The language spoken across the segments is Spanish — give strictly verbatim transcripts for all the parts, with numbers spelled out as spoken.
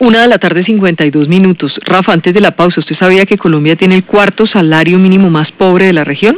Una de la tarde, cincuenta y dos minutos. Rafa, antes de la pausa, ¿usted sabía que Colombia tiene el cuarto salario mínimo más pobre de la región?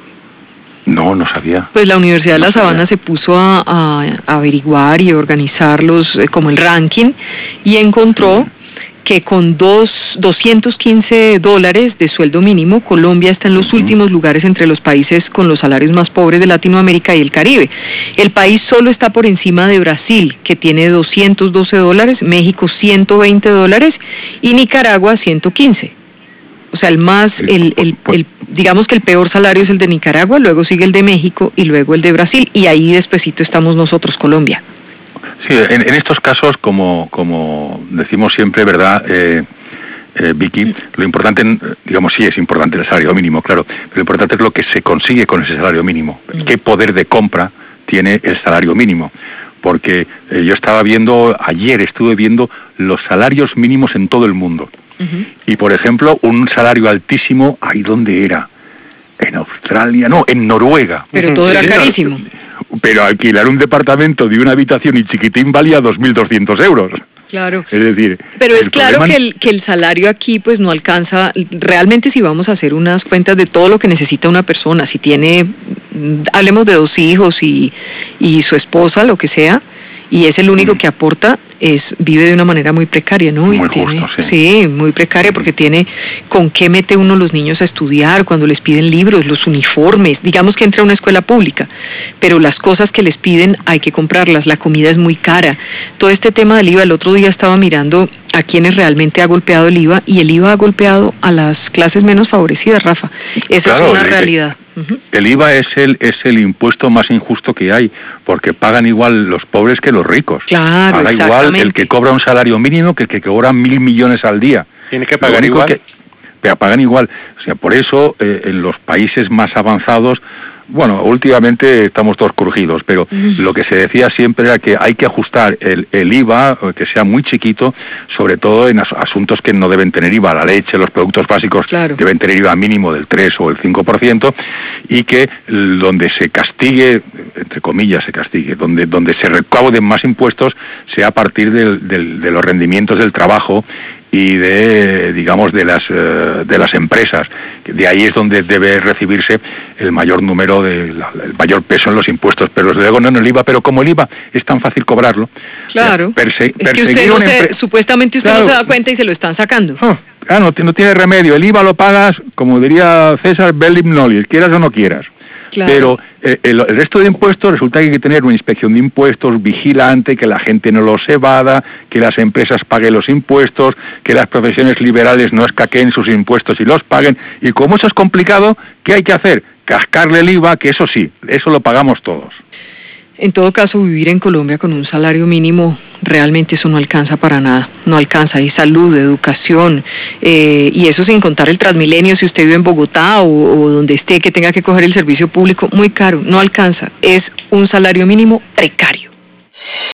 No, no sabía. Pues la Universidad no de La sabía. Sabana se puso a, a, a averiguar y organizarlos eh, como el ranking y encontró mm. que con dos, doscientos quince dólares de sueldo mínimo, Colombia está en los uh-huh. últimos lugares entre los países con los salarios más pobres de Latinoamérica y el Caribe. El país solo está por encima de Brasil, que tiene doscientos doce dólares, México ciento veinte dólares y Nicaragua ciento quince. O sea, el más, el, el, el, digamos que el peor salario es el de Nicaragua, luego sigue el de México y luego el de Brasil, y ahí despacito estamos nosotros, Colombia. Sí, en, en estos casos, como como decimos siempre, ¿verdad, eh, eh, Vicky? Lo importante, digamos, sí es importante el salario mínimo, claro, pero lo importante es lo que se consigue con ese salario mínimo. Mm. ¿Qué poder de compra tiene el salario mínimo? Porque eh, yo estaba viendo, ayer estuve viendo los salarios mínimos en todo el mundo. Uh-huh. Y, por ejemplo, un salario altísimo, ¿ahí dónde era? En Australia, no, en Noruega. Pero todo era carísimo. Pero alquilar un departamento de una habitación y chiquitín valía dos mil doscientos euros. Claro. Es decir... Pero es claro problema... que, el, que el salario aquí pues no alcanza, realmente si vamos a hacer unas cuentas de todo lo que necesita una persona, si tiene, hablemos de dos hijos y, y su esposa, lo que sea, y es el único mm. que aporta, es vive de una manera muy precaria, ¿no? Muy y tiene, justo, sí. Sí, muy precaria porque tiene con qué mete uno los niños a estudiar cuando les piden libros, los uniformes, digamos que entra a una escuela pública, pero las cosas que les piden hay que comprarlas, la comida es muy cara. Todo este tema del I V A, el otro día estaba mirando a quienes realmente ha golpeado el I V A y el I V A ha golpeado a las clases menos favorecidas, Rafa. Esa claro, es una realidad. Uh-huh. El I V A es el es el impuesto más injusto que hay, porque pagan igual los pobres que los ricos. Claro, paga igual el que cobra un salario mínimo que el que cobra mil millones al día. Tiene que pagar igual. Que, pero pagan igual. O sea, por eso eh, en los países más avanzados, bueno, últimamente estamos todos crujidos, pero uh-huh. lo que se decía siempre era que hay que ajustar el, el I V A, que sea muy chiquito, sobre todo en as- asuntos que no deben tener I V A, la leche, los productos básicos claro. deben tener I V A mínimo del tres o el cinco por ciento, y que donde se castigue, entre comillas se castigue, donde donde se recauden más impuestos sea a partir del, del, de los rendimientos del trabajo y de, digamos, de las uh, de las empresas. De ahí es donde debe recibirse el mayor número, de la, el mayor peso en los impuestos, pero desde luego no en el I V A, pero como el I V A es tan fácil cobrarlo, claro, perse- es que usted no se, empre- supuestamente usted claro. no se da cuenta y se lo están sacando. Oh, claro, no, no tiene remedio, el I V A lo pagas, como diría César, Bellim Nollis, quieras o no quieras. Claro. Pero eh, el, el resto de impuestos resulta que hay que tener una inspección de impuestos vigilante, que la gente no los evada, que las empresas paguen los impuestos, que las profesiones liberales no escaqueen sus impuestos y los paguen. Y como eso es complicado, ¿qué hay que hacer? Cascarle el I V A, que eso sí, eso lo pagamos todos. En todo caso, vivir en Colombia con un salario mínimo, realmente eso no alcanza para nada, no alcanza. Hay salud, educación, eh, y eso sin contar el Transmilenio, si usted vive en Bogotá o, o donde esté, que tenga que coger el servicio público, muy caro, no alcanza. Es un salario mínimo precario.